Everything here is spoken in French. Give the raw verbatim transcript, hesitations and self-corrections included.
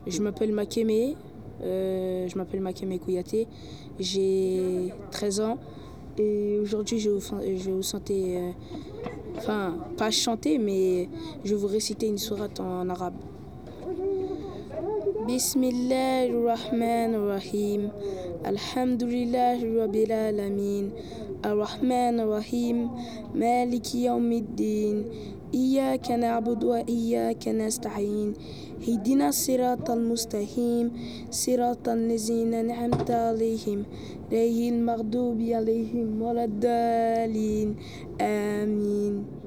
Je m'appelle Makeme, euh, je m'appelle Makeme Kouyaté, j'ai treize ans et aujourd'hui je vais vous, je vais vous chanter, euh, enfin pas chanter mais je vais vous réciter une sourate en arabe. Bismillahirrahmanirrahim. Alhamdulillahi rabbil alamin. Ar-Rahmanir-Rahim. Maliki yawmiddin. Iyyaka na'budu wa iyyaka nasta'in. Ihdina siratal mustaqim. Siratal ladzina an'amta 'alaihim. Ghayril maghdubi 'alaihim waladdallin. Amin.